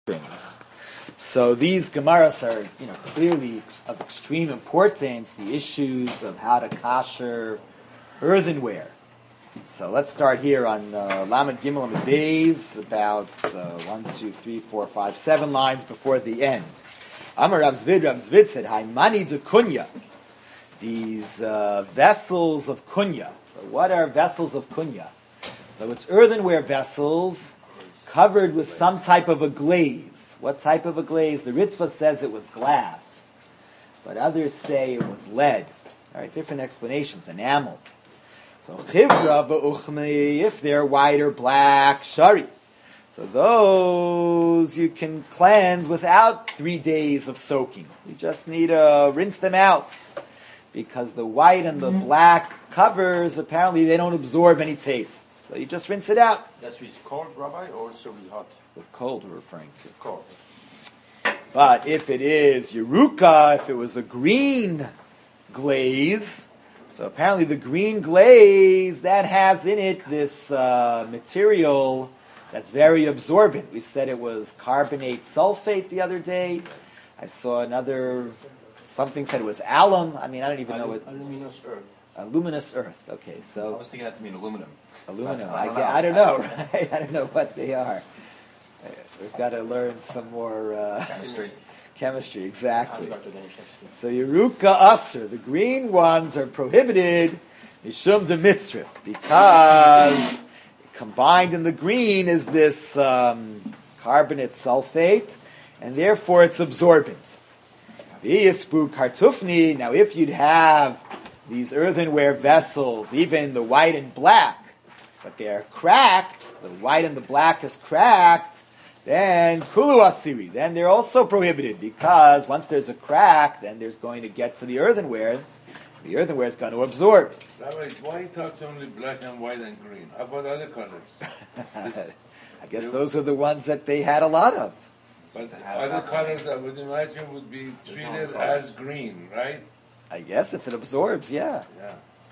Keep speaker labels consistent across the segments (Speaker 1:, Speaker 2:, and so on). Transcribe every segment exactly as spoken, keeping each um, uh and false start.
Speaker 1: things. So these Gemaras are, you know, clearly of extreme importance, the issues of how to kasher earthenware. So let's start here on uh, Lamed Gimel and Beis, about uh, one, two, three, four, five, seven lines before the end. Amar Rav Zvid, Rav Zvid said, Haimani de kunya, these uh, vessels of kunya. So what are vessels of kunya? So it's earthenware vessels covered with some type of a glaze. What type of a glaze? The Ritva says it was glass, but others say it was lead. All right, different explanations. Enamel. So chivra v'uchmi, if they're white or black, shari. So those you can cleanse without three days of soaking. You just need to rinse them out, because the white and the mm-hmm. black covers, apparently they don't absorb any tastes. So you just rinse it out.
Speaker 2: That's with cold, Rabbi, or also with hot?
Speaker 1: With cold we're referring to.
Speaker 2: Cold.
Speaker 1: But if it is Yeruka, if it was a green glaze, so apparently the green glaze, that has in it this uh, material that's very absorbent. We said it was carbonate sulfate the other day. I saw another, something said it was alum. I mean, I don't even
Speaker 2: Alum,
Speaker 1: know what.
Speaker 2: Aluminous earth.
Speaker 1: Aluminous earth. Okay, so.
Speaker 3: I was thinking that to mean aluminum.
Speaker 1: Aluminum.
Speaker 3: I, I,
Speaker 1: I,
Speaker 3: don't
Speaker 1: I, I don't know, right? I don't know what they are. We've got to learn some more uh,
Speaker 3: Chemistry.
Speaker 1: Chemistry, exactly.
Speaker 2: Doctor Danish.
Speaker 1: So Yeruka Aser, the green ones are prohibited, Mishum de Mitzrif, because combined in the green is this um, carbonate sulfate, and therefore it's absorbent. V'yispu kartufni, now if you'd have these earthenware vessels, even the white and black, but they are cracked, the white and the black is cracked, then kulu asiri, then they're also prohibited, because once there's a crack, then there's going to get to the earthenware. The earthenware is going to absorb.
Speaker 4: Rabbi, why talks only black and white and green? How about other colors? This,
Speaker 1: I guess those are the ones that they had a lot of.
Speaker 4: but other colors, I would imagine, would be treated as green, right?
Speaker 1: I guess if it absorbs, yeah.
Speaker 4: Yeah.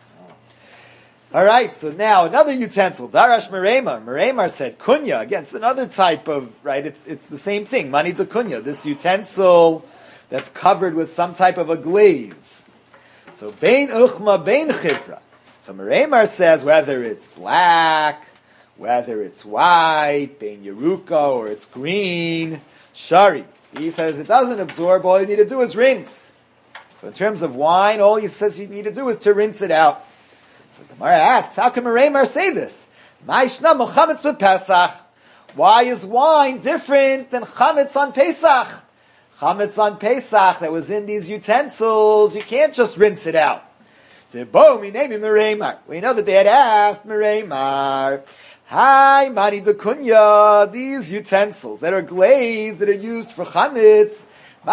Speaker 1: All right, so now another utensil, Darash Meremar. Meremar said kunya. Again, it's another type of, right, it's it's the same thing, mani to kunya, this utensil that's covered with some type of a glaze. So, bein uchma, bein chivra. So Meremar says whether it's black, whether it's white, bein yeruka, or it's green, shari. He says it doesn't absorb, all you need to do is rinse. So in terms of wine, all he says you need to do is to rinse it out. So the Gemara asks, how can Meremar say this? Why is wine different than chametz on Pesach? Chametz on Pesach that was in these utensils, you can't just rinse it out. We know that they had asked Meremar, Hi, mani de kunya, these utensils that are glazed, that are used for chametz,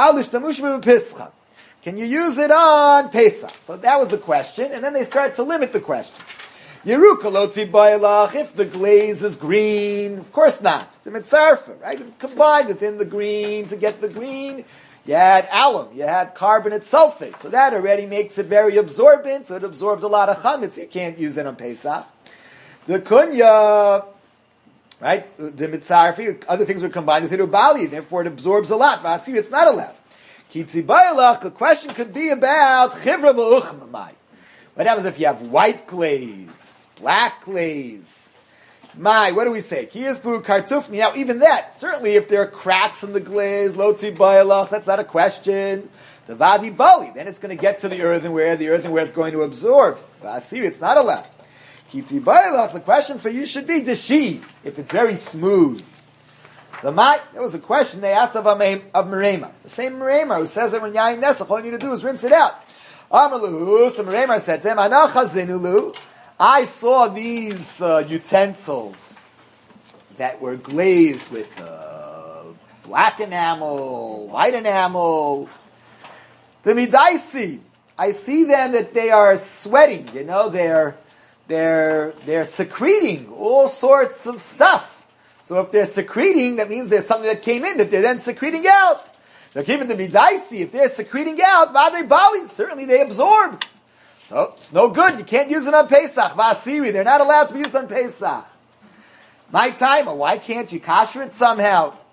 Speaker 1: can you use it on Pesach? So that was the question, and then they started to limit the question. Yeruka loti bailach, if the glaze is green, of course not. The mitzarfa, right? Combined within the green to get the green, you had alum, you had carbonate sulfate, so that already makes it very absorbent, so it absorbs a lot of chametz, you can't use it on Pesach. The kunya, right? The mitzarfi, other things were combined with it, ubali, therefore it absorbs a lot. Vasi, it's not allowed. The question could be about chivra v'uchmamai. What happens if you have white glaze, black glaze? My, what do we say? Kiyasbu kartufni. Now, even that, certainly if there are cracks in the glaze, loti bayalach, that's not a question. The vadi bali, then it's going to get to the earthenware, the earthenware is going to absorb. Vasir, it's not allowed. Kiti bayalach, the question for you should be deshi, if it's very smooth. So my, that was a question they asked of, of Meremar. The same Meremar who says that when yayin nesach, all you need to do is rinse it out. Amalu, so Meremar said to them, Anachazinulu, I saw these uh, utensils that were glazed with uh, black enamel, white enamel. The midaisi, I see them that they are sweating, you know, they're, they're, they're secreting all sorts of stuff. So if they're secreting, that means there's something that came in that they're then secreting out. They're keeping the midaisi. If they're secreting out, vade bali, certainly they absorb. So it's no good. You can't use it on Pesach. Vasiri, they're not allowed to be used on Pesach. My time, why can't you kasher it somehow?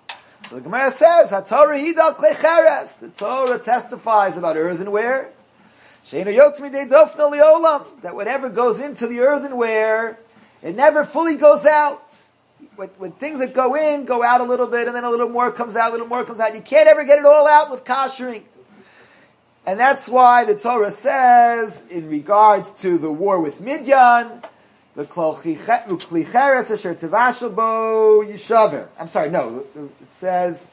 Speaker 1: So the Gemara says, HaTorah hidal klei cheres. The Torah testifies about earthenware. She'eino yotz midei dofno liolam. That whatever goes into the earthenware, it never fully goes out. When, when things that go in, go out a little bit, and then a little more comes out, a little more comes out. You can't ever get it all out with koshering. And that's why the Torah says, in regards to the war with Midian, the Kli Cheres Asher Tevashel Bo Yishaver. I'm sorry, no. It says,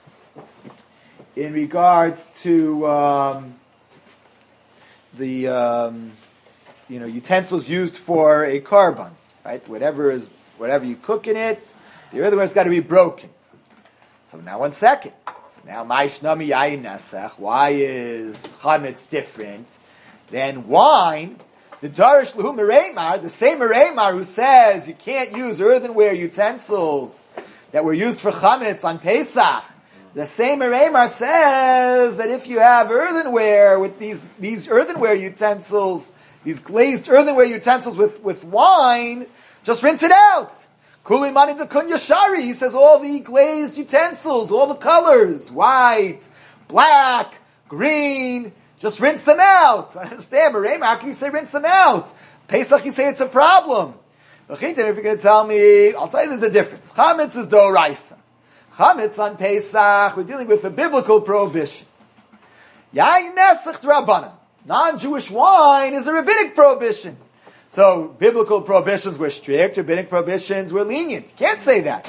Speaker 1: in regards to um, the um, you know utensils used for a korban, right? Whatever is whatever you cook in it, the earthenware's got to be broken. So now, one second. So now, Ma'ishnami Yayin Nesach. Why is chametz different than wine? The Darish Lahu Mereimar, the same Mereimar who says you can't use earthenware utensils that were used for chametz on Pesach. The same Mereimar says that if you have earthenware with these these earthenware utensils, these glazed earthenware utensils with, with wine, just rinse it out. Kuli mani dekun yashari. He says all the glazed utensils, all the colors, white, black, green, just rinse them out. I understand, Mereimar, how can you say rinse them out? Pesach, you say it's a problem. If you're going to tell me, I'll tell you there's a difference. Chametz is doraisa. Chametz on Pesach, we're dealing with a biblical prohibition. Yayin nesach drabanan. Non-Jewish wine is a rabbinic prohibition. So, biblical prohibitions were strict, rabbinic prohibitions were lenient. You can't say that.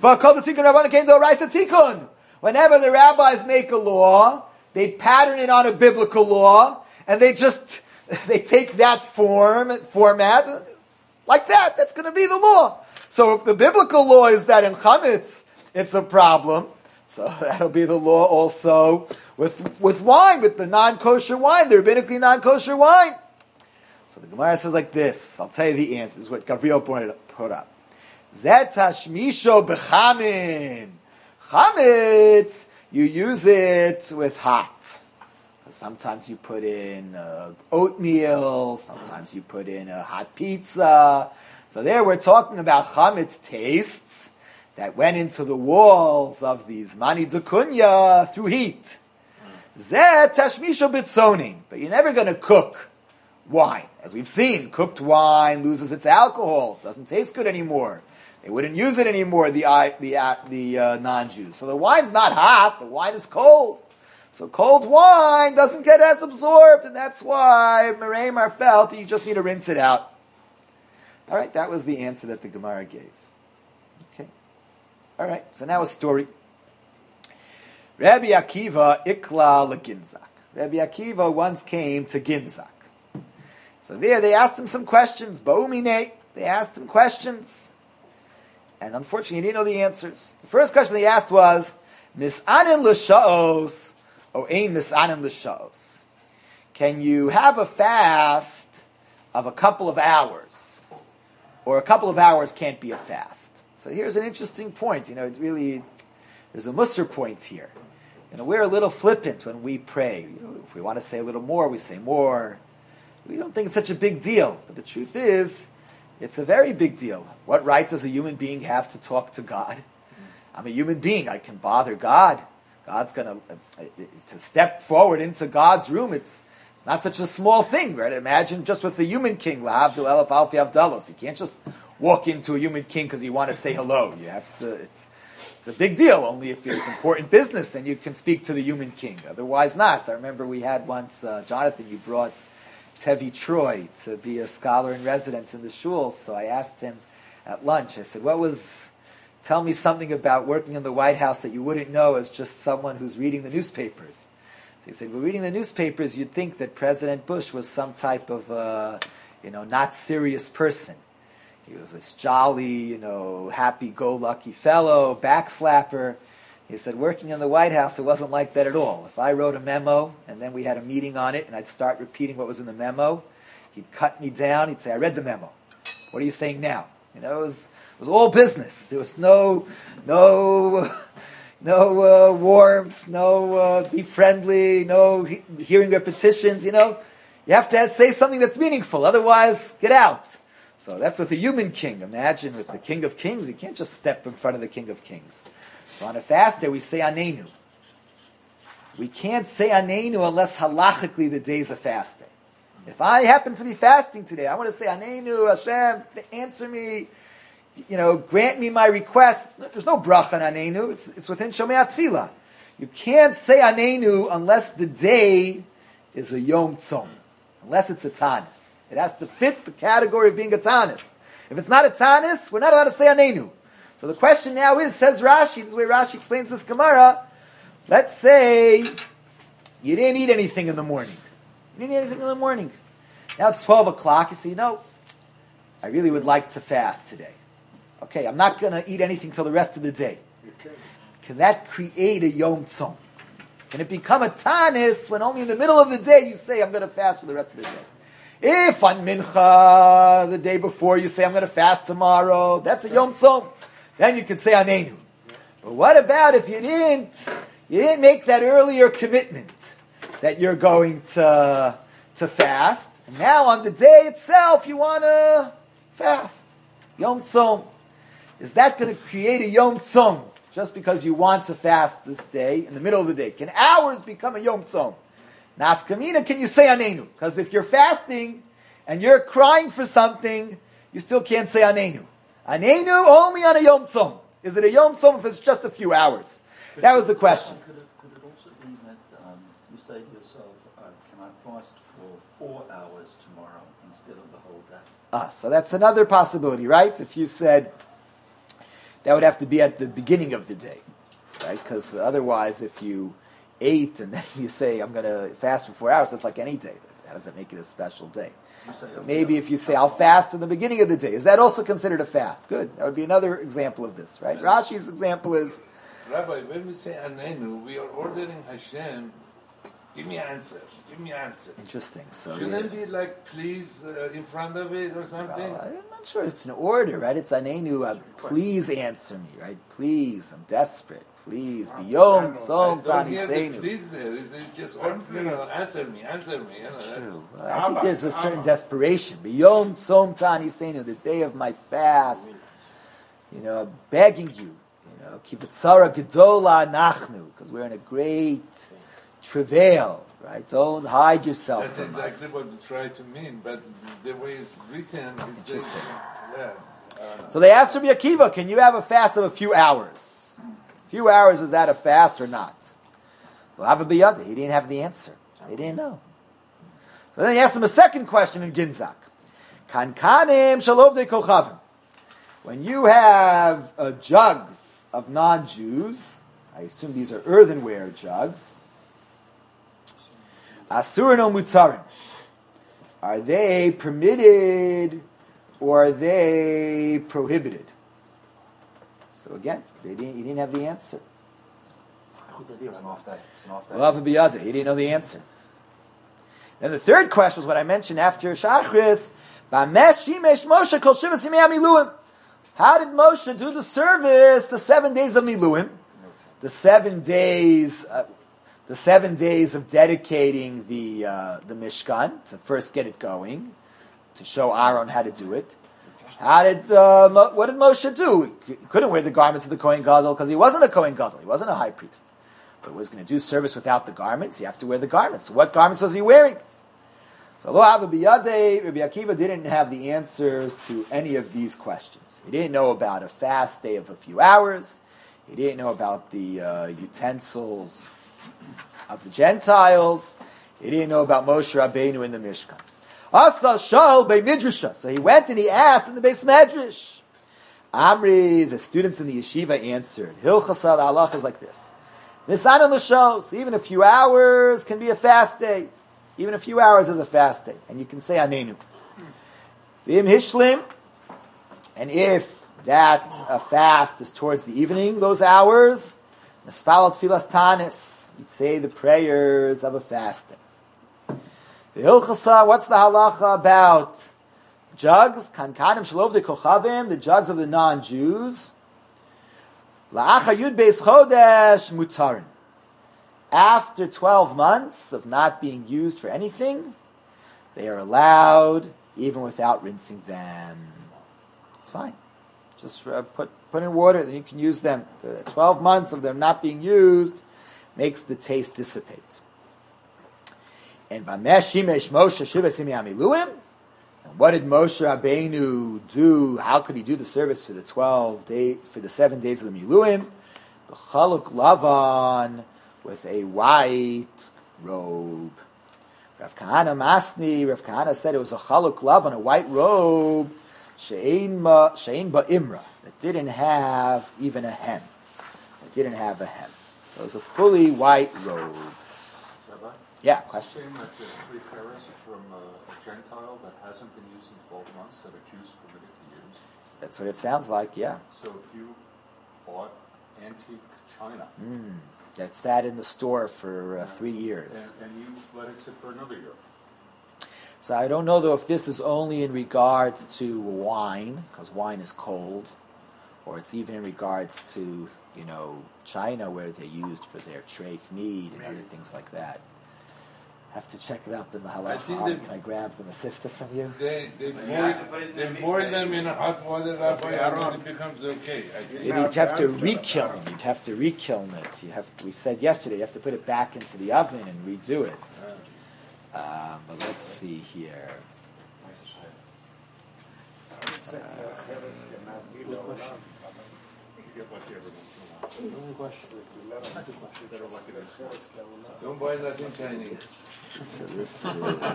Speaker 1: Whenever the rabbis make a law, they pattern it on a biblical law, and they just, they take that form, format, like that. That's going to be the law. So if the biblical law is that in chametz, it's a problem, so that'll be the law also with, with wine, with the non-kosher wine, the rabbinically non-kosher wine. So the Gemara says like this. I'll tell you the answer. This is what Gavriel put up. Zet hashmisho b'chamin. Chametz, you use it with hot. Sometimes you put in uh, oatmeal. Sometimes you put in a hot pizza. So there we're talking about chametz tastes that went into the walls of these mani dukunya through heat. Zet hashmisho b'tzonin. But you're never going to cook wine. As we've seen, cooked wine loses its alcohol. It doesn't taste good anymore. They wouldn't use it anymore, the the the uh, non-Jews. So the wine's not hot, the wine is cold. So cold wine doesn't get as absorbed, and that's why Mereimar felt that you just need to rinse it out. All right, that was the answer that the Gemara gave. Okay. All right, so now a story. Rabbi Akiva ikla leGinzak. Rabbi Akiva once came to Ginzak. So there they asked him some questions. Ba'umine, they asked him questions. And unfortunately, he didn't know the answers. The first question they asked was, Mis'anin l'sha'os, or ein mis'anin l'sha'os. Can you have a fast of a couple of hours? Or a couple of hours can't be a fast. So here's an interesting point. You know, it really, there's a Musar point here. You know, we're a little flippant when we pray. You know, if we want to say a little more, we say more. We don't think it's such a big deal. But the truth is, it's a very big deal. What right does a human being have to talk to God? I'm a human being. I can bother God. God's going to uh, to step forward into God's room. It's it's not such a small thing, right? Imagine just with the human king, La'avdil Elef Alfi Avdalos. You can't just walk into a human king because you want to say hello. You have to. It's it's a big deal. Only if it's important business, then you can speak to the human king. Otherwise, not. I remember we had once, uh, Jonathan. You brought Tevi Troy to be a scholar in residence in the shul. So I asked him at lunch, I said, what was, tell me something about working in the White House that you wouldn't know as just someone who's reading the newspapers. So he said, well, reading the newspapers, you'd think that President Bush was some type of, uh, you know, not serious person. He was this jolly, you know, happy-go-lucky fellow, backslapper. He said, working in the White House, it wasn't like that at all. If I wrote a memo, and then we had a meeting on it, and I'd start repeating what was in the memo, he'd cut me down. He'd say, I read the memo. What are you saying now? You know, it was, it was all business. There was no, no, no uh, warmth, no uh, be friendly, no he- hearing repetitions, you know. You have to say something that's meaningful. Otherwise, get out. So that's with the human king. Imagine with the King of Kings, you can't just step in front of the King of Kings. So on a fast day, we say Anenu. We can't say Anenu unless halachically the day's a fast day. If I happen to be fasting today, I want to say Anenu, Hashem, answer me, you know, grant me my request. There's no bracha on Anenu. It's, it's within Shomei Tefillah. You can't say Anenu unless the day is a Yom Tzom, unless it's a Tanis. It has to fit the category of being a Tanis. If it's not a Tanis, we're not allowed to say Anenu. So the question now is, says Rashi, this is the way Rashi explains this Gemara, let's say you didn't eat anything in the morning. You didn't eat anything in the morning. Now it's twelve o'clock. You say, you know, I really would like to fast today. Okay, I'm not going to eat anything till the rest of the day. Can that create a Yom Tzom? Can it become a Tanis when only in the middle of the day you say, I'm going to fast for the rest of the day? If on Mincha, the day before, you say, I'm going to fast tomorrow, that's a Yom Tzom. Then you can say Anenu. But what about if you didn't, you didn't make that earlier commitment that you're going to, to fast, and now on the day itself you want to fast? Yom Tzom. Is that going to create a Yom Tzom just because you want to fast this day in the middle of the day? Can hours become a Yom Tzom? Nafkamina, can you say Anenu? Because if you're fasting and you're crying for something, you still can't say Anenu. Anenu only on a Yom Tzom. Is it a Yom Tzom if it's just a few hours? That was the question.
Speaker 3: Could it, could it also be that um, you say to yourself, uh, can I fast for four hours tomorrow instead of the whole day?
Speaker 1: Ah, so that's another possibility, right? If you said, that would have to be at the beginning of the day, right? Because otherwise, if you ate and then you say, I'm going to fast for four hours, that's like any day. That doesn't make it a special day. Maybe if you say, I'll fast in the beginning of the day, is that also considered a fast? Good. That would be another example of this, right? Rashi's example is...
Speaker 4: Rabbi, when we say Anenu, we are ordering Hashem, give me an answer, give me an answer.
Speaker 1: Interesting. So
Speaker 4: Shouldn't
Speaker 1: yeah.
Speaker 4: it be like, please, uh, in front of it or something?
Speaker 1: Well, I'm not sure it's an order, right? It's Anenu, uh, please answer me, right? Please, I'm desperate. Please, Biyom, Tzom, Tani, Seinu.
Speaker 4: Please there, is it just, or, you know, answer me, answer me. You know, that's
Speaker 1: True. Well, I think there's a certain desperation. Biyom, Tzom, Tani, Seinu, the day of my fast, you know, begging you, you know, Kivatzara Gedola Nachnu, because we're in a great travail, right? Don't hide yourself
Speaker 4: That's
Speaker 1: from
Speaker 4: exactly
Speaker 1: us.
Speaker 4: what you try to mean, but the way it's written is
Speaker 1: Interesting.
Speaker 4: yeah. I don't know.
Speaker 1: So they asked Rabbi Akiva, can you have a fast of a few hours? A few hours, is that a fast or not? Well, have a biyada. He didn't have the answer. He didn't know. So then he asked him a second question in Ginzak. Kan kanim shalov de kochavim. When you have uh, jugs of non-Jews, I assume these are earthenware jugs, asur no mutzarim. Are they permitted or are they prohibited? So again, they didn't, he didn't have the answer.
Speaker 3: It's an off day. It's an off day.
Speaker 1: Well, biyada, he didn't know the answer. Then the third question was what I mentioned after Shachris. How did Moshe do the service the seven days of Miluim? The seven days, uh, the seven days of dedicating the uh, the Mishkan to first get it going, to show Aaron how to do it. How did uh, Mo- what did Moshe do? He couldn't wear the garments of the Kohen Gadol because he wasn't a Kohen Gadol. He wasn't a high priest. But he was going to do service without the garments. You have to wear the garments. So what garments was he wearing? So Lo Hava Biyadei, Rabbi Akiva didn't have the answers to any of these questions. He didn't know about a fast day of a few hours. He didn't know about the uh, utensils of the Gentiles. He didn't know about Moshe Rabbeinu in the Mishkan. Asa Shal Bei Midrasha. So he went and he asked in the Beis Medrash. Amri, the students in the yeshiva answered. Hilchasal halach is like this. Nisan l'shos. So even a few hours can be a fast day. Even a few hours is a fast day, and you can say Anenu. V'im hishlim, and if that uh, fast is towards the evening, those hours, Nespalat Filas Tanis, you'd say the prayers of a fasting. The Hilchasa, what's the halacha about jugs? Kankanim Shalov de Kochavim, the jugs of the non-Jews. La'achar Yud Beis Chodesh Mutarin. After twelve months of not being used for anything, they are allowed, even without rinsing them. It's fine. Just uh, put put in water, then you can use them. The twelve months of them not being used makes the taste dissipate. And Vamesh Shimesh Moshe Shivas Amiluim. And what did Moshe Rabbeinu do? How could he do the service for the twelve day, for the seven days of the Miluim? B'chaluk Lavan, with a white robe. Rav Kahana Masni, Rav Kahana said it was a chaluk lavan, a white robe, she'ein ba'imra, that didn't have even a hem. It didn't have a hem. So it was a fully white robe.
Speaker 2: Rabbi?
Speaker 1: Yeah,
Speaker 2: It's
Speaker 1: question.
Speaker 2: saying that the three pairs from uh, a Gentile that hasn't been used in twelve months that a Jew's permitted to use.
Speaker 1: That's what it sounds like, yeah.
Speaker 2: So if you bought antique china
Speaker 1: Mm, that sat in the store for uh, three years.
Speaker 2: and, and you let it sit for another year,
Speaker 1: So I don't know, though, if this is only in regards to wine, because wine is cold, or it's even in regards to, you know, china, where they're used for their treif meat and other things like that. Have to check it up in the
Speaker 4: I think
Speaker 1: halacha.
Speaker 4: they-
Speaker 1: Can I grab the masifta from you?
Speaker 4: They they
Speaker 5: you
Speaker 4: boil,
Speaker 5: have to put it in
Speaker 4: they
Speaker 5: the
Speaker 4: boil
Speaker 5: mikveh.
Speaker 4: them in hot water, Rabbi, and then it becomes okay. I think.
Speaker 1: You'd have to re-kiln. You'd have to re-kiln it. You have. We said yesterday you have to put it back into the oven and redo it. Um, but let's see here.
Speaker 2: you get lucky every once in a while. Better lucky than smart.
Speaker 4: Don't buy nothing Chinese.
Speaker 1: So this is.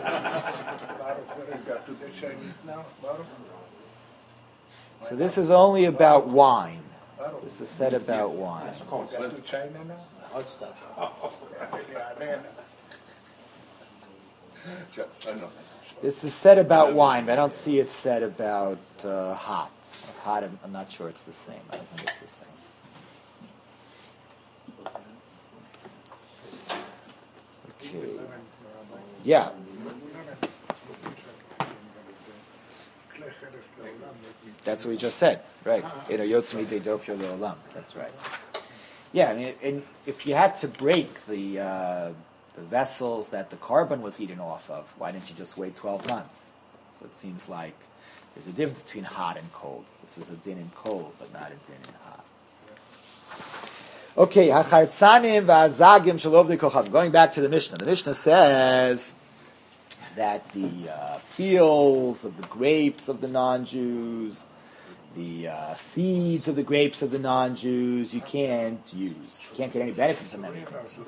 Speaker 1: So this is only about wine. This is said about wine.
Speaker 2: Cold, but
Speaker 6: to China now?
Speaker 4: Hot stuff.
Speaker 6: Yeah, then
Speaker 4: Just, I know.
Speaker 1: This is said about wine, but I don't see it said about uh, hot. Hot, I'm, I'm not sure it's the same. I don't think it's the same. Okay. Yeah. That's what we just said, right? You know, Yotzmi de Dofio Le'olam. That's right. Yeah, I mean, and if you had to break the uh, the vessels that the carbon was eaten off of, why didn't you just wait twelve months? So it seems like there's a difference between hot and cold. This is a din in cold, but not a din in hot. Okay, hachartzanim va'azagim shalov kochav. Going back to the Mishnah, the Mishnah says that the uh, peels of the grapes of the non-Jews, the uh, seeds of the grapes of the non-Jews, you can't use. You can't get any benefit from them.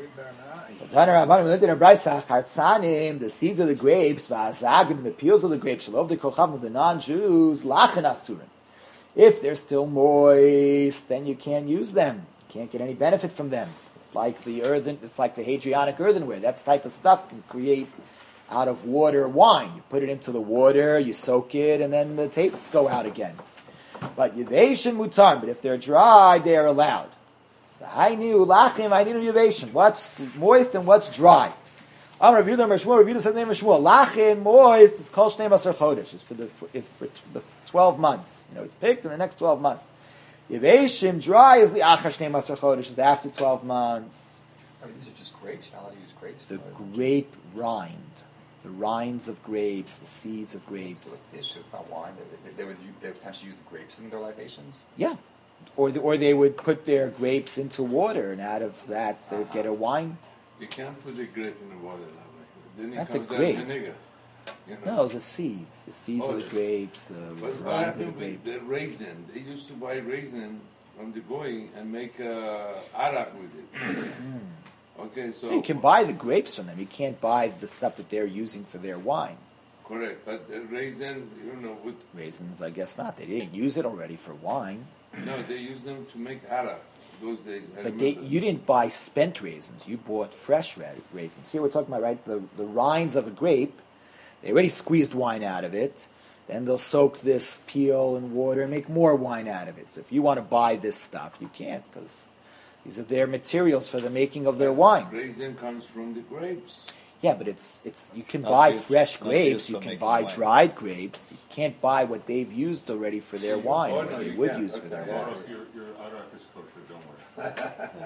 Speaker 1: So, Tana Rabbanim, we learned in a brayso, hartzanim, the seeds of the grapes, va'azagim, the peels of the grapes, shalov kochav of the non-Jews, lachen asurim. If they're still moist, then you can't use them. You can't get any benefit from them. It's like the earthen, it's like the Hadrianic earthenware. That type of stuff can create out of water wine. You put it into the water, you soak it, and then the tastes go out again. But yavation mutar, but if they're dry, they are allowed. So I knew lachim, I knew yavation. What's moist and what's dry? I'm Rav Yehuda Shmuel. Rav Yehuda said name of Shmuel. Lachim moist is kol shnei masar chodesh. It's for the for, if, for the twelve months. You know, it's picked in the next twelve months. Yaveshim dry is the achar shnei masar chodesh. Is after twelve months.
Speaker 7: I mean, these are just grapes. You're not allowed to use grapes.
Speaker 1: The
Speaker 7: right?
Speaker 1: grape rind, the rinds of grapes, the seeds of
Speaker 7: So
Speaker 1: grapes.
Speaker 7: what's the issue? It's not wine. They, they, they would u- they would potentially use the grapes in their libations.
Speaker 1: Yeah, or the, or they would put their grapes into water, and out of that they would get a wine.
Speaker 4: You can't put the grape in the water that way. Then it
Speaker 1: Not the
Speaker 4: comes out
Speaker 1: grape.
Speaker 4: vinegar. You know?
Speaker 1: No, the seeds, the seeds
Speaker 4: Oh,
Speaker 1: of the
Speaker 4: the-
Speaker 1: grapes, the
Speaker 4: But what
Speaker 1: rind of the
Speaker 4: happened with
Speaker 1: grapes.
Speaker 4: the raisin? They used to buy raisin from the goy and make uh, arak with it. Okay, so
Speaker 1: You can buy the grapes from them. You can't buy the stuff that they're using for their wine.
Speaker 4: correct, but the raisin, you know, with
Speaker 1: Raisins, I guess not. They didn't use it already for wine.
Speaker 4: no, they use them to make arak those days. I
Speaker 1: But they,
Speaker 4: remember.
Speaker 1: you didn't buy spent raisins. You bought fresh ra- raisins. Here we're talking about, right, the, the rinds of a grape. They already squeezed wine out of it. Then they'll soak this peel in water and make more wine out of it. So if you want to buy this stuff, you can't, because these are their materials for the making of their wine.
Speaker 4: Raisin comes from the grapes.
Speaker 1: Yeah, but it's it's you can
Speaker 8: Not
Speaker 1: buy
Speaker 8: used-
Speaker 1: fresh
Speaker 8: not
Speaker 1: grapes.
Speaker 8: used
Speaker 1: You
Speaker 8: for
Speaker 1: can
Speaker 8: making
Speaker 1: buy
Speaker 8: wine.
Speaker 1: dried grapes. You can't buy what they've used already for their wine,
Speaker 4: Oh,
Speaker 1: or
Speaker 4: no,
Speaker 1: what they
Speaker 4: you
Speaker 1: would
Speaker 4: can't.
Speaker 1: use for their
Speaker 4: Okay.
Speaker 1: wine.
Speaker 2: Look, your, your arak is kosher, don't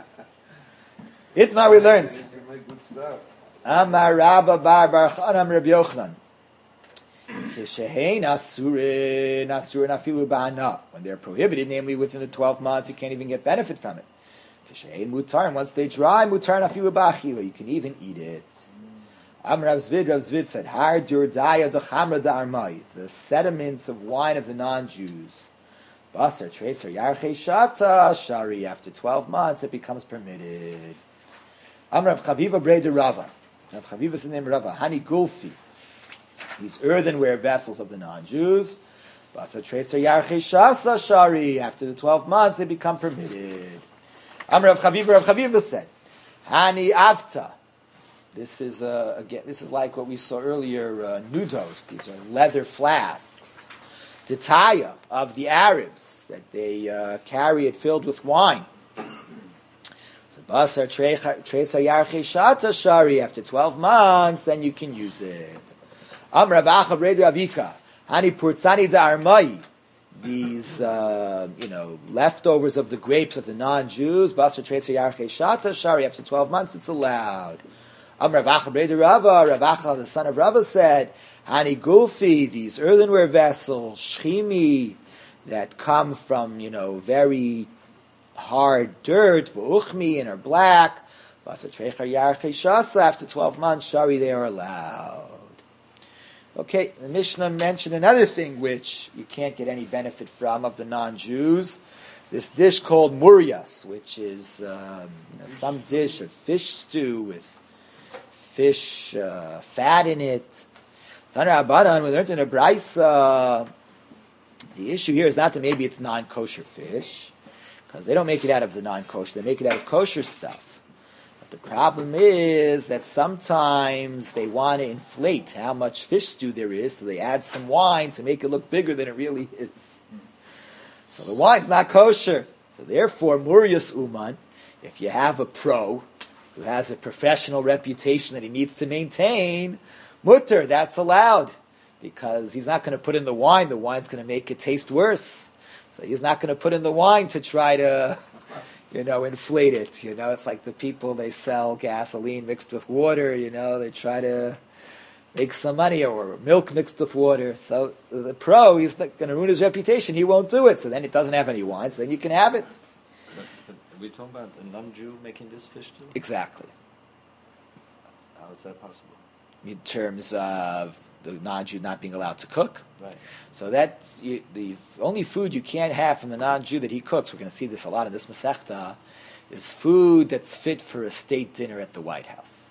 Speaker 2: worry.
Speaker 1: Itmar we learned.
Speaker 4: They make good stuff.
Speaker 1: Amar Rabba Bar Bar Chanam Rabbi Yochanan. Kishehein asurin asurin afilu ba'ana. When they're prohibited, namely within the twelve months, you can't even get benefit from it. Kishehein mutar, and once they dry, mutar afilu ba'achila, you can even eat it. Am Rav Zvid, Rav Zvid said, Har durdaya dechamra da'armai, the sediments of wine of the non-Jews. Basar, tracer, yarchei shata, shari, after twelve months, it becomes permitted. Am Rav Chaviva brei Rava. Rav Chaviva is the name of Rava. Hani gulfi. These earthenware vessels of the non-Jews. Basar, tracer, yarchei shasa, shari, after the twelve months, they become permitted. Am Rav Chaviva, Rav Chaviva said, Hani avta. This is uh, again. This is like what we saw earlier. Uh, nudos. These are leather flasks. Titaya of the Arabs that they uh, carry it filled with wine. So basar treisa yarchei shata shari. After twelve months, then you can use it. Am Rav Acha brei Ravika hani purtzani da'armai. These uh, you know leftovers of the grapes of the non-Jews. Basar treisa yarchei shata shari. After twelve months, it's allowed. Am Rav Acha brei Rava, Rav Acha, the son of Rava, said, Hani gulfi, these earthenware vessels, shchimi, that come from, you know, very hard dirt, v'uchmi, and are black, v'asatrecha yarchei shasa, after twelve months, shari, they are allowed. Okay, the Mishnah mentioned another thing which you can't get any benefit from of the non-Jews, this dish called murias, which is um, you know, some dish of fish stew with fish uh, fat in it. Taner Abadan, we learned in a brisa. The issue here is not that maybe it's non-kosher fish, because they don't make it out of the non-kosher; they make it out of kosher stuff. But the problem is that sometimes they want to inflate how much fish stew there is, so they add some wine to make it look bigger than it really is. So the wine's not kosher. So therefore, murias uman, if you have a pro who has a professional reputation that he needs to maintain, mutter, that's allowed. Because he's not going to put in the wine. The wine's going to make it taste worse. So he's not going to put in the wine to try to, you know, inflate it. You know, it's like the people, they sell gasoline mixed with water, you know, they try to make some money, or milk mixed with water. So the pro, he's not going to ruin his reputation. He won't do it. So then it doesn't have any wine, so then you can have it.
Speaker 5: Are we talking about a non-Jew making this fish too?
Speaker 1: Exactly.
Speaker 5: How is that possible?
Speaker 1: In terms of the non-Jew not being allowed to cook.
Speaker 5: Right.
Speaker 1: So that's you, the only food you can't have from the non-Jew that he cooks, we're going to see this a lot in this Masechta, is food that's fit for a state dinner at the White House.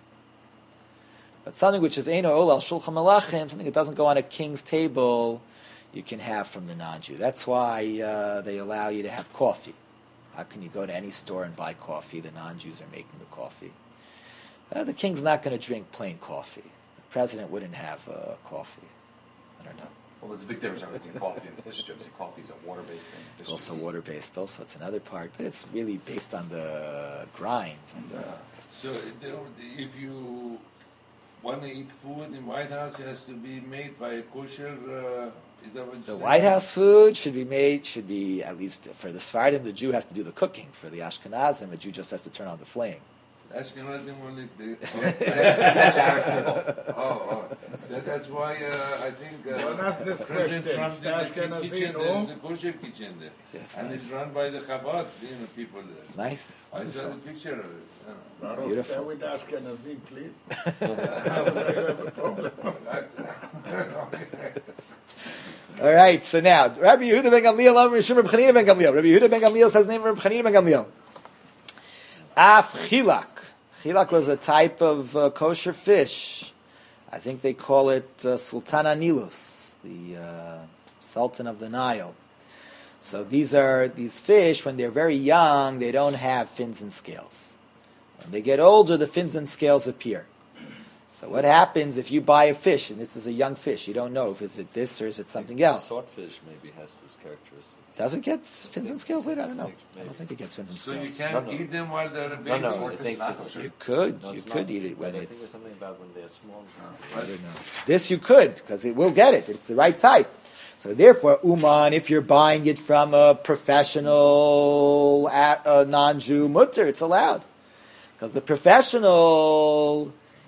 Speaker 1: But something which is Eino Ol al Shulchan Malachim, something that doesn't go on a king's table, you can have from the non-Jew. That's why uh, they allow you to have coffee. How can you go to any store and buy coffee? The non-Jews are making the coffee. Uh, the king's not going to drink plain coffee. The president wouldn't have uh, coffee. I don't know.
Speaker 7: Well, there's a big difference between coffee and fish chips. Coffee is a water-based thing. Fish
Speaker 1: It's also
Speaker 7: chips-
Speaker 1: water-based also. It's another part. But it's really based on the grinds. And the,
Speaker 4: So if you want to eat food in White House, it has to be made by a kosher. Uh, is that what you're
Speaker 1: the
Speaker 4: saying?
Speaker 1: White House food should be made, should be, at least for the Sephardim, the Jew has to do the cooking. For the Ashkenazim, the Jew just has to turn on the flame.
Speaker 4: Ashkenazim want it. They,
Speaker 7: That's Irish people.
Speaker 4: oh, oh. That, that's why uh, I think uh,
Speaker 6: Don't ask this
Speaker 4: President
Speaker 6: question.
Speaker 4: Trump did the
Speaker 6: Ashkenazi,
Speaker 4: kitchen.
Speaker 6: no?
Speaker 4: There's a kosher kitchen there,
Speaker 1: Yes,
Speaker 4: and
Speaker 1: nice.
Speaker 4: it's run by the Chabad, you know, people there.
Speaker 1: It's nice.
Speaker 4: I saw the
Speaker 1: Wonderful.
Speaker 4: picture of it. Uh,
Speaker 6: Raro,
Speaker 1: Beautiful.
Speaker 6: stay with Ashkenazim, please. I have a problem.
Speaker 1: All right, so now, Rabbi Yehuda ben Gamliel, Amar Rishon Reb Chanina ben Gamliel. Rabbi Yehuda ben Gamliel says the name of Reb Chanina ben Gamliel. Af chilak. Chilak was a type of uh, kosher fish. I think they call it uh, Sultana Nilus, the uh, Sultan of the Nile. So these are, these fish, when they're very young, they don't have fins and scales. When they get older, the fins and scales appear. So what happens if you buy a fish, and this is a young fish, you don't know if is it this or is it something else.
Speaker 5: Swordfish maybe has this characteristic.
Speaker 1: Does it get fins and scales later? I don't know. I don't think it gets fins and
Speaker 4: so you
Speaker 1: scales.
Speaker 4: can't
Speaker 5: No, no.
Speaker 4: eat them while they're a
Speaker 5: No,
Speaker 4: baby.
Speaker 5: no, I think
Speaker 7: not
Speaker 5: this,
Speaker 7: kosher.
Speaker 1: You could,
Speaker 5: no,
Speaker 1: you
Speaker 5: it's
Speaker 1: could
Speaker 5: not,
Speaker 1: eat it when
Speaker 5: but I think
Speaker 1: it's.
Speaker 5: there's something about when they're small.
Speaker 1: I don't know. This you could, because it will get it. It's the right type. So therefore, Uman, if you're buying it from a professional uh, non-Jew mutter, it's allowed. Because the professional,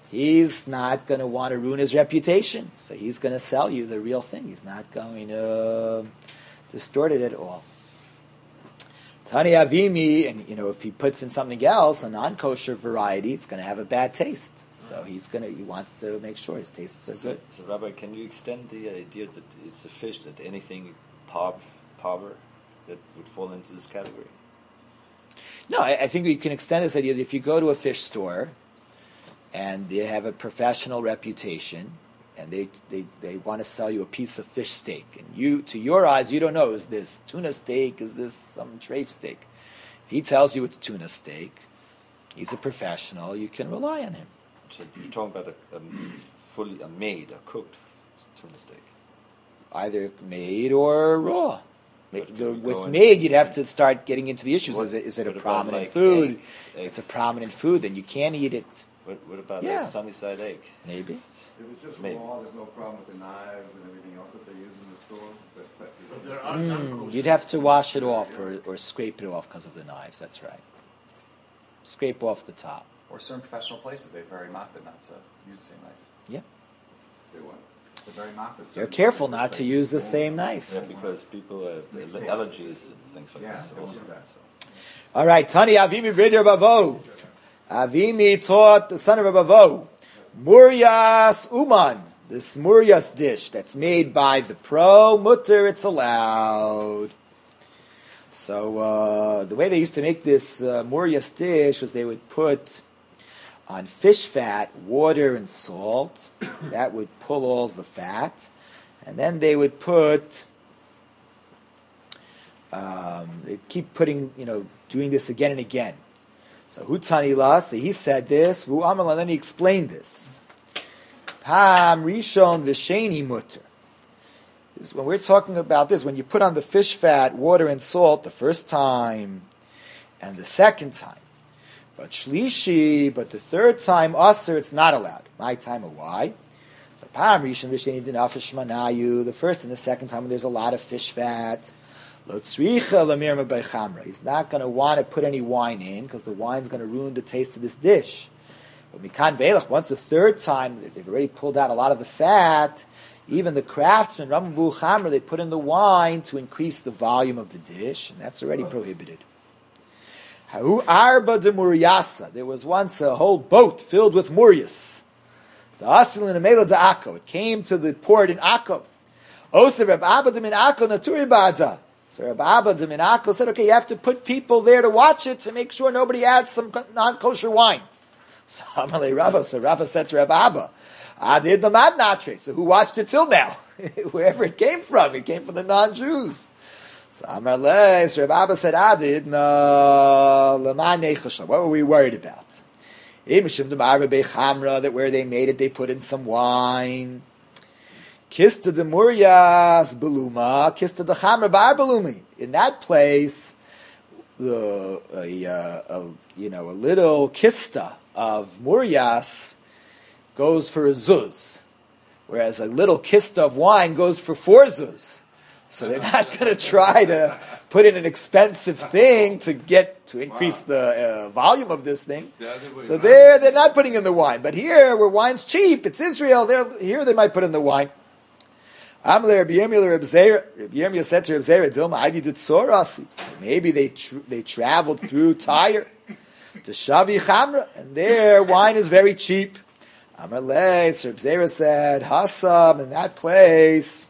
Speaker 1: he's not going to want to ruin his reputation. So he's going to sell you the real thing. He's not going to distort it at all. Tani Avimi, and you know, if he puts in something else, a non-kosher variety, it's going to have a bad taste. So he's going to, he wants to make sure his tastes are
Speaker 5: So,
Speaker 1: good.
Speaker 5: so Rabbi, can you extend the idea that it's a fish, that anything pov, pover, that would fall into this category?
Speaker 1: No, I, I think you can extend this idea that if you go to a fish store and they have a professional reputation and they they, they want to sell you a piece of fish steak, and you, to your eyes, you don't know, is this tuna steak, is this some treif steak? If he tells you it's tuna steak, he's a professional, you can rely on him.
Speaker 5: So you're talking about a, a fully a made, a cooked tuna steak.
Speaker 1: Either made or raw.
Speaker 5: But
Speaker 1: The-
Speaker 5: can we
Speaker 1: with
Speaker 5: go in-
Speaker 1: made, you'd have to start getting into the issues.
Speaker 5: What-
Speaker 1: is it, is it a
Speaker 5: what about,
Speaker 1: prominent
Speaker 5: like,
Speaker 1: food?
Speaker 5: eggs-
Speaker 1: It's a
Speaker 5: eggs?
Speaker 1: prominent food, then you can't eat it.
Speaker 5: What, what about
Speaker 1: Yeah.
Speaker 5: a sunny side egg?
Speaker 1: Maybe.
Speaker 8: If it's just
Speaker 5: Maybe.
Speaker 8: raw, there's no problem with the knives and everything else that they use in the store. But, but,
Speaker 6: But there are
Speaker 1: Mm,
Speaker 6: non-kosher.
Speaker 1: you'd have to wash it off or, or scrape it off because of the knives. That's right. Scrape off the top.
Speaker 7: Or certain professional places, they're very makpid not to use the same knife.
Speaker 1: Yeah.
Speaker 8: they want.
Speaker 7: They're very makpid.
Speaker 1: They're careful not to use the same knife.
Speaker 5: Yeah, because people have allergies and things like
Speaker 8: Yeah,
Speaker 5: that.
Speaker 8: they won't
Speaker 5: Also.
Speaker 8: do that.
Speaker 5: So.
Speaker 1: All right. Tani Avimi B'Eder Bavo. Avimi taught the son of Bavo. Muryas Uman. This Muryas dish that's made by the pro mutter, it's allowed. So uh, the way they used to make this uh, Muryas dish was they would put on fish fat water and salt. That would pull all the fat. And then they would put, um, they'd keep putting, you know, doing this again and again. So Hutani La, so he said this, Vu Amala, then he explained this. Pam Rishon Visheni Mutter. This- When we're talking about this, when you put on the fish fat, water and salt the first time and the second time, but shlishi, but the third time, usher, it's not allowed. My time or why? So Pam Rishon Visheni Dinafish Manayu, the first and the second time when there's a lot of fish fat. Lo tzricha lamir mebay chamra. He's not going to want to put any wine in because the wine's going to ruin the taste of this dish. But mikan veilach, once the third time they've already pulled out a lot of the fat, even the craftsmen, Ramabu Chamra, they put in the wine to increase the volume of the dish, and that's already prohibited. Ha'u arba de muryasa. There was once a whole boat filled with muryas. The asil in Amela de Akko. It came to the port in Akko. Osa Reb Abba de min Akko naturi ba'ada. So Reb Abba de min Akko said, okay, you have to put people there to watch it to make sure nobody adds some non-kosher wine. So Amalei Rava, so Rava said to Reb Abba, I did the mad natre. So who watched it till now? Wherever it came from, it came from the non-Jews. So Amalei, so Reb Abba said, I did no. What were we worried about? That where they made it, they put in some wine. Kista de Muryas Beluma, Kista de Chamra Bar Belumi. In that place, the a, uh, a you know a little kista of Muryas goes for a zuz, whereas a little kista of wine goes for four zuz. So they're not going to try to put in an expensive thing to get to increase the uh, volume of this thing.
Speaker 4: The other way
Speaker 1: So
Speaker 4: around.
Speaker 1: there they're not putting in the wine. But here, where wine's cheap, it's Israel. They're, here they might put in the wine. Amalei Rabbi Yirmiyah Rabbi Zera- Rabbi Yirmiyah said to Rabbi Zera, Dilma, I did tzorasi. Maybe they tr- they traveled through Tyre to Shavi Chamra, and there wine is very cheap. Amalei, so Rabbi Zera said, Hasam, in that place,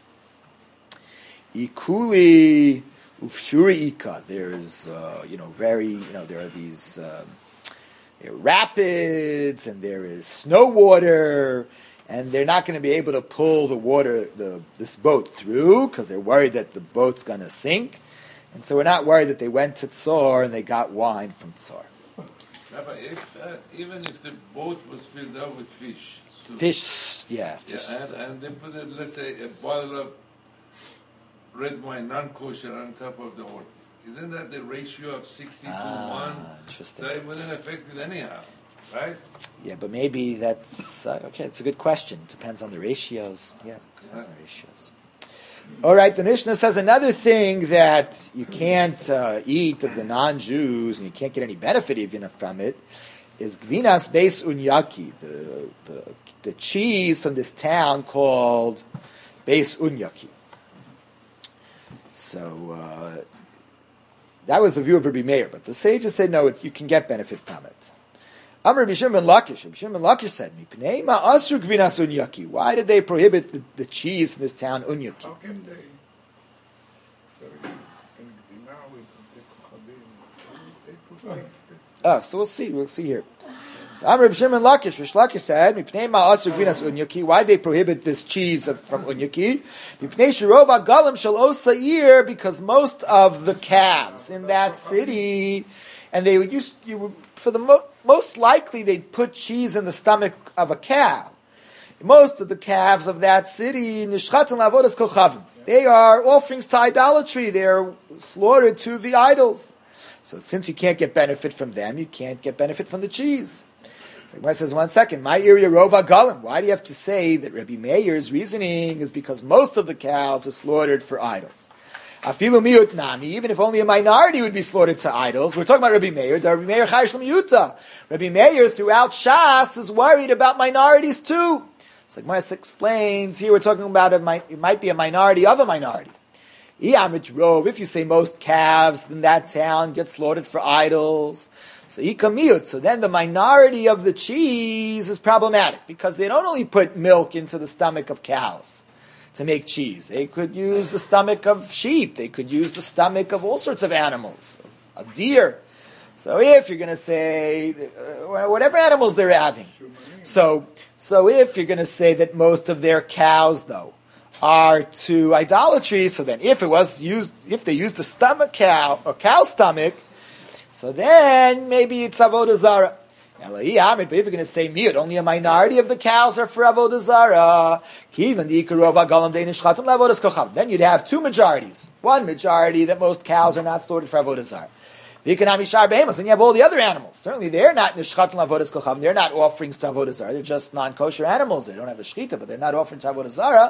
Speaker 1: Ikuli Ufshuri Ika. There is, uh, you know, very, you know, there are these um, there are rapids, and there is snow water, and they're not going to be able to pull the water, the this boat through, because they're worried that the boat's going to sink. And so we're not worried that they went to Tzor and they got wine from Tzor.
Speaker 4: Rabbi, if, uh, even if the boat was filled up with fish, so-
Speaker 1: Fish, yeah, fish.
Speaker 4: yeah, and, and they put, it, let's say, a bottle of red wine, non-kosher, on top of the water, isn't that the ratio of sixty to
Speaker 1: Ah,
Speaker 4: one?
Speaker 1: interesting.
Speaker 4: So it wouldn't affect it anyhow, right?
Speaker 1: Yeah, but maybe that's, uh, okay, it's a good question. Depends on the ratios. Yeah, depends on the ratios. All right, the Mishnah says another thing that you can't uh, eat of the non-Jews, and you can't get any benefit even from it, is Gvinas Beis Unyaki, the, the the cheese from this town called Beis Unyaki. So uh, that was the view of Rabbi Meir, but the sages said no, it, you can get benefit from it. Amar Rabbi Shimon ben Lakish. Rabbi Shimon ben Lakish said, "Mipnei ma'asru Gvinas Unyaki." Why did they prohibit the, the cheese from this town Unyaki?
Speaker 6: How can they? In Gvina with the Kochabim, they put things that.
Speaker 1: Oh, so we'll see. We'll see here. So Amar Rabbi Shimon ben Lakish. Rish Lakish said, "Mipnei ma'asru Gvinas Unyaki." Why did they prohibit this cheese of, from Unyaki? Mipnei shirov hagalim shel Osair, because most of the calves in that city, and they would use you would, for the mo- most likely they'd put cheese in the stomach of a cow. Most of the calves of that city, nishchatan lavodas kochavim, they are offerings to idolatry. They are slaughtered to the idols. So since you can't get benefit from them, you can't get benefit from the cheese. So Gemara says, one second, my area rova galim. Why do you have to say that Rabbi Meir's reasoning is because most of the cows are slaughtered for idols? Afilu miut nami, even if only a minority would be slaughtered to idols. We're talking about Rabbi Meir. Rabbi Meir chayish l'miyuta. Rabbi Meir throughout Shas is worried about minorities too. So Gemara explains here we're talking about a, it might be a minority of a minority. If you say most calves in that town get slaughtered for idols, so ikamiyut. So then the minority of the cheese is problematic because they don't only put milk into the stomach of cows to make cheese. They could use the stomach of sheep. They could use the stomach of all sorts of animals, of, of deer. So if you're going to say uh, whatever animals they're having, so so if you're going to say that most of their cows though are to idolatry, so then if it was used, if they used the stomach cow or cow stomach, so then maybe it's avodah zarah. But if you're going to say miyut, only a minority of the cows are for avodah zarah, then you'd have two majorities. One majority that most cows are not slaughtered for avodah zarah. Then you have all the other animals. Certainly they're not nishchatim lavodas kochav. They're not offerings to avodah zarah. They're just non-kosher animals. They don't have a shechita, but they're not offering to avodah zarah.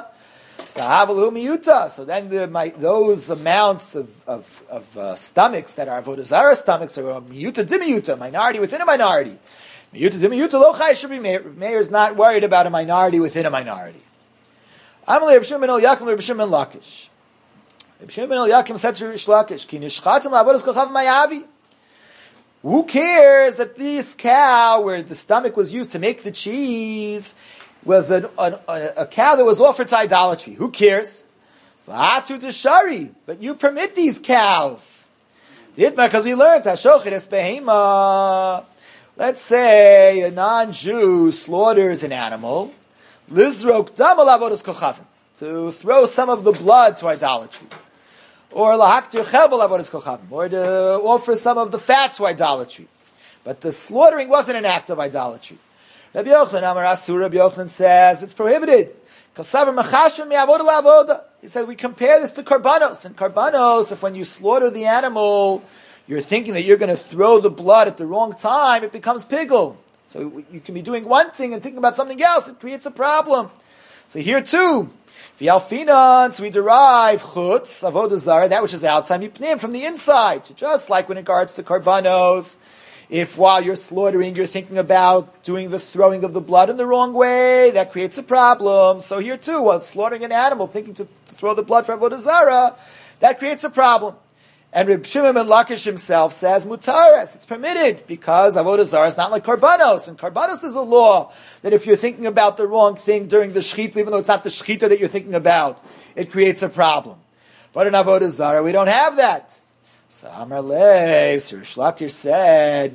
Speaker 1: So then the, my, those amounts of, of, of uh, stomachs that are avodah zarah stomachs are a miyuta dimiyuta, minority within a minority. Miyuta dimiyuta lo chai should be Meir. Meir is not worried about a minority within a minority. Amalei Reb Shimon ben Yakim Reb Shimon ben Lakish. Reb Shimon ben Yakim said to Rish Lakish, Ki nishchatim la'avodas kochav mayavi. Who cares that this cow, where the stomach was used to make the cheese, was an, an, a, a cow that was offered to idolatry? Who cares? V'atu d'shari, but you permit these cows. Because we learned hashochet es behema. Let's say a non-Jew slaughters an animal, lizrok dam al avodas kochavim, to throw some of the blood to idolatry. Or lahaktir chebel avodas kochavim, or to offer some of the fat to idolatry. But the slaughtering wasn't an act of idolatry. Rabbi Yochanan Amar Asur, Rabbi Yochanan says it's prohibited. Kasavar machashon mi'avoda la'avoda. He said we compare this to karbanos. And karbanos, if when you slaughter the animal, you're thinking that you're going to throw the blood at the wrong time, it becomes pigul. So you can be doing one thing and thinking about something else. It creates a problem. So here too, v'alfinans, we derive chutz, avodah zarah, that which is outside, mipnim, from the inside. Just like when it regards to karbanos, if while you're slaughtering, you're thinking about doing the throwing of the blood in the wrong way, that creates a problem. So here too, while slaughtering an animal, thinking to throw the blood for avodah zarah, that creates a problem. And Reb Shimon ben Lakish himself says, mutares, it's permitted, because avodah zarah is not like karbanos. And karbanos there's a law that if you're thinking about the wrong thing during the shechita, even though it's not the shechita that you're thinking about, it creates a problem. But in avodah zarah, we don't have that. So Amar Lei, Sir Rish Lakish said,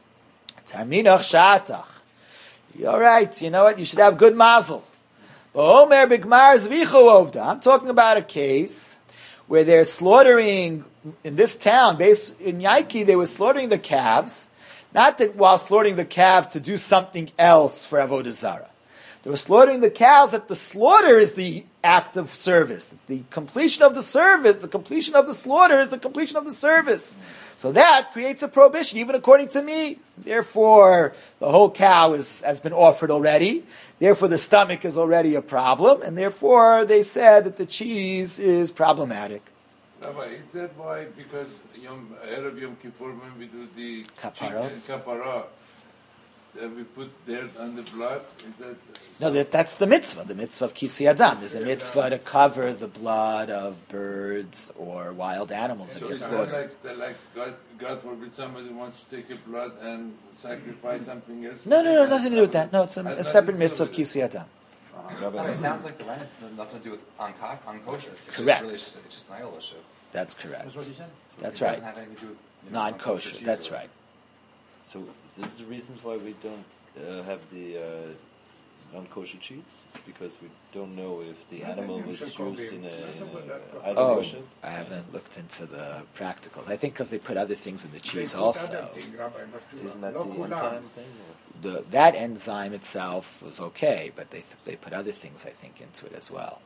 Speaker 1: Tarminach shatach. All right, you know what? You should have good mazel. Omer bigmar zvichu ovda. I'm talking about a case where they're slaughtering, in this town, based in Yaiki, they were slaughtering the calves, not that while slaughtering the calves to do something else for avodah zarah. They were slaughtering the cows, that the slaughter is the act of service. The completion of the service, the completion of the slaughter is the completion of the service. So that creates a prohibition, even according to me. Therefore, the whole cow is, has been offered already. Therefore, the stomach is already a problem. And therefore, they said that the cheese is problematic.
Speaker 4: Rabbi, is that why? Because Yom Erev Yom Kippur, when we do the
Speaker 1: Kaparos.
Speaker 4: chicken kapara, uh, we put dirt on the blood? Is that
Speaker 1: No, that, that's the mitzvah, the mitzvah of Kisi Adam. There's a mitzvah to cover the blood of birds or wild animals that
Speaker 4: so
Speaker 1: get
Speaker 4: it's not
Speaker 1: slaughtered.
Speaker 4: like, that like God, God forbid somebody wants to take your blood and sacrifice something else?
Speaker 1: No, no, no, nothing to do with that. No, it's a,
Speaker 4: Has
Speaker 1: a
Speaker 4: nothing
Speaker 1: separate
Speaker 4: to do
Speaker 1: mitzvah of
Speaker 4: with it.
Speaker 1: Kisi Adam.
Speaker 7: Well, it sounds like the Ren, it's nothing to do with on kosher. It's
Speaker 1: Correct.
Speaker 7: Just really just, it's just an idolship.
Speaker 1: That's correct.
Speaker 7: That's what you said. So
Speaker 1: That's
Speaker 7: it
Speaker 1: right.
Speaker 7: doesn't have anything to do with you know,
Speaker 1: Non-kosher,
Speaker 7: cheese
Speaker 1: that's
Speaker 7: or-
Speaker 1: right.
Speaker 5: So this is the reasons why we don't uh, have the uh, non-kosher cheese. It's because we don't know if the animal was used in a, in a idol
Speaker 1: Oh,
Speaker 5: worship.
Speaker 1: I haven't looked into the practicals. I think because they put other things in the cheese also.
Speaker 5: Isn't that the enzyme thing? Or?
Speaker 1: The, that enzyme itself was okay, but they they put other things, I think, into it as well.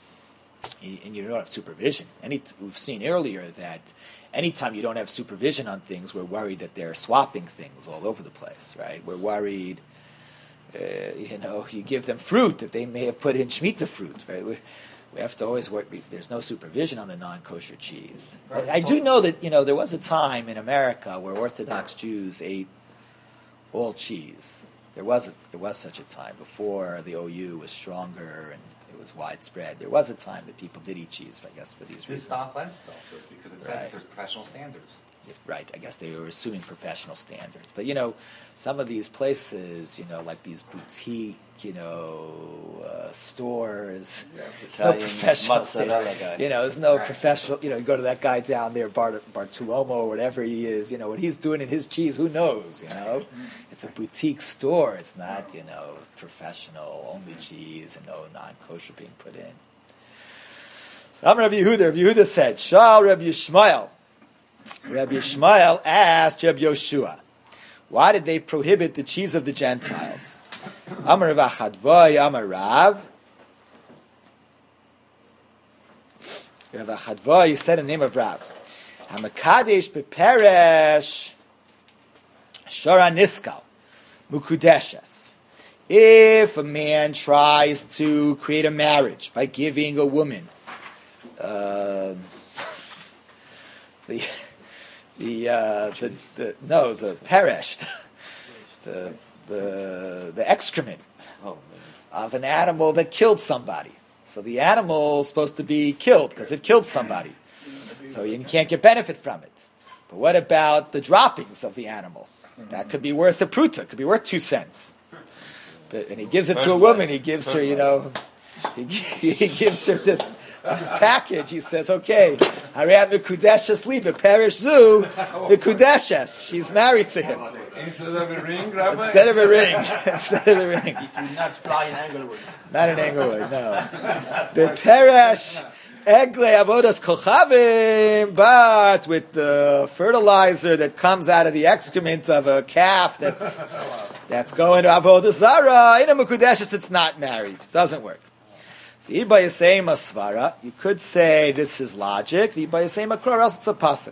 Speaker 1: Y- And you don't have supervision. Any we've seen earlier that anytime you don't have supervision on things, we're worried that they're swapping things all over the place, right? We're worried, uh, you know, you give them fruit that they may have put in Shemitah fruit, right? We, we have to always work. There's no supervision on the non-kosher cheese.
Speaker 7: Right.
Speaker 1: I do know that, you know, there was a time in America where Orthodox Jews ate all cheese. There was a, there was such a time before the O U was stronger and it was widespread. There was a time that people did eat cheese, I guess, for these
Speaker 7: This
Speaker 1: reasons.
Speaker 7: style lends itself to it because it says
Speaker 1: Right.
Speaker 7: that there's professional standards.
Speaker 1: If- right, I guess they were assuming professional standards. But, you know, some of these places, you know, like these boutique, you know, uh, stores, no
Speaker 5: Italian
Speaker 1: professional
Speaker 5: mozzarella
Speaker 1: standard.
Speaker 5: guy.
Speaker 1: You know, there's no
Speaker 7: Right.
Speaker 1: professional, you know, you go to that guy down there, Bart, Bartolomo or whatever he is, you know, what he's doing in his cheese, who knows, you know? It's a boutique store. It's not, you know, professional, only cheese and no non-kosher being put in. So I'm Rabbi Yehuda. Rabbi Yehuda said, Shal Rabbi Yishmael. Rabbi Yishmael asked Rabbi Yoshua, why did they prohibit the cheese of the Gentiles? Amar Rav Achadvai, Amar Rav. Rav Achadvai said in the name of Rav, Hamakadesh beperesh shara niskal mukudeshes. If a man tries to create a marriage by giving a woman uh, the the, uh, the the no the peresh the the the excrement
Speaker 5: Oh, man.
Speaker 1: of an animal that killed somebody. So the animal is supposed to be killed because it killed somebody. So you can't get benefit from it. But what about the droppings of the animal? That could be worth a pruta. It could be worth two cents. But, and he gives it to a woman. He gives her, you know, he, he gives her this, this package. He says, okay, Hariyat Mekudeshes Liba, Perish Zu, Mekudeshes. She's married to him.
Speaker 4: Instead of a ring, Rabbi?
Speaker 1: Instead of a ring. Instead of the ring.
Speaker 9: It will not fly in Englewood.
Speaker 1: Not in Englewood, no. The Peresh Egle Avodas Kochavim, but with the fertilizer that comes out of the excrement of a calf that's that's going to Avodah Zara, in a Mekudeshes, it's not married. Doesn't work. So Iba Yisei Masvara, you could say this is logic. Iba Yisei Makro, or else it's a pasuk.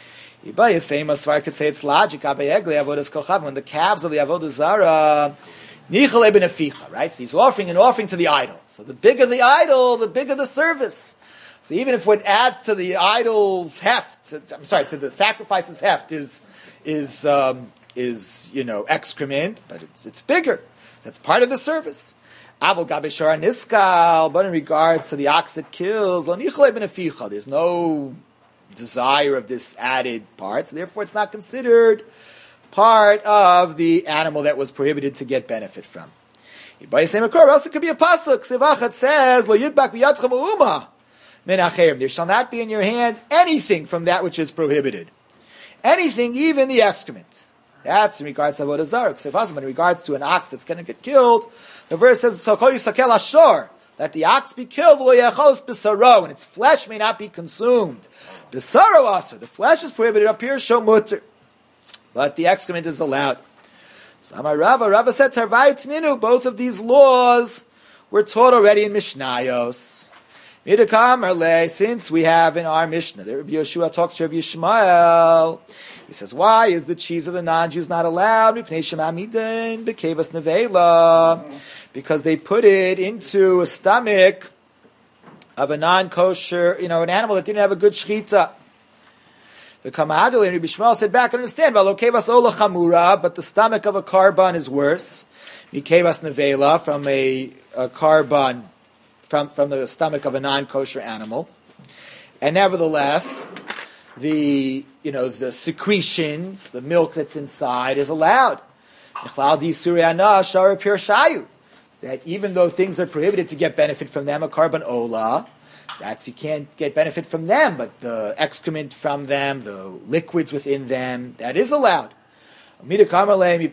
Speaker 1: Iba Yisei Masvara could say it's logic. Abai Egle Avodas Kochavim, when the calves of the Avodah Zara, Nichal Eben Aficha, right? So he's offering an offering to the idol. So the bigger the idol, the bigger the service. So even if what adds to the idol's heft, to, I'm sorry, to the sacrifice's heft is is um, is you know excrement, but it's it's bigger. That's part of the service. Avol Gabeshar Niskal, but in regards to the ox that kills, Lo Nichal Eben Aficha, there's no desire of this added part, so therefore it's not considered part of the animal that was prohibited to get benefit from. By the same accord, else it could be a pasuk. Sevachat says, "Lo yidbak biyadchem u'uma min acherim." There shall not be in your hand anything from that which is prohibited, anything, even the excrement. That's in regards to avodah zarah. Sevachat, in regards to an ox that's going to get killed, the verse says, "So kol yisakel ashor." Let the ox be killed, lo yachalos b'saro, and its flesh may not be consumed. B'saro aser, the flesh is prohibited up here, shomuter, but the excrement is allowed. So Amar Rava, Rava said, Tarvayit Ninu, both of these laws were taught already in Mishnayos. Midakam Arle, since we have in our Mishnah, that Rabbi Yeshua talks to Rabbi Yishmael. He says, why is the cheese of the non-Jews not allowed? Because they put it into a stomach of a non-kosher, you know, an animal that didn't have a good shechita. The Kamadil and Rabbi Shmuel said back, I understand, Valokevas ola chamura, but the stomach of a carbon is worse. Mikevas nevela, from a, a carbon, from, from the stomach of a non-kosher animal. And nevertheless, the, you know, the secretions, the milk that's inside is allowed. That even though things are prohibited to get benefit from them, a carbon ola, that's you can't get benefit from them, but the excrement from them, the liquids within them, that is allowed. And because Rabbi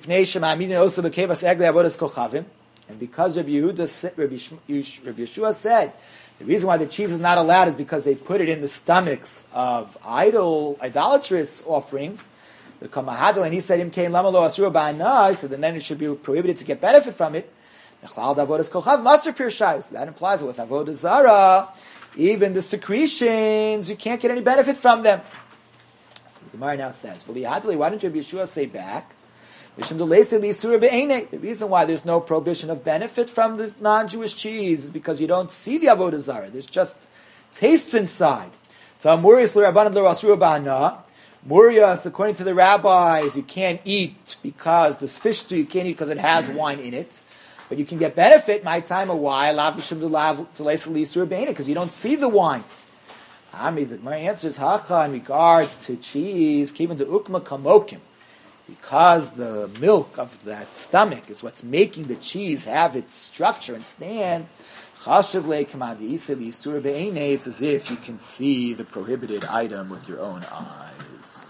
Speaker 1: Yehuda, Rabbi Yeshua said, the reason why the cheese is not allowed is because they put it in the stomachs of idol, idolatrous offerings. The Kamahadal, and he said, he said, then it should be prohibited to get benefit from it. So that implies that with avodah zara, even the secretions, you can't get any benefit from them. So the Gemara now says, why didn't Rabbi Yeshua say back? The reason why there's no prohibition of benefit from the non-Jewish cheese is because you don't see the avodah zara. There's just tastes inside. So Murias, according to the rabbis, you can't eat because this fish stew you can't eat because it has wine in it. But you can get benefit, my time a while, because you don't see the wine. My answer is hacha in regards to cheese, even the ukma kamokim, because the milk of that stomach is what's making the cheese have its structure and stand. It's as if you can see the prohibited item with your own eyes.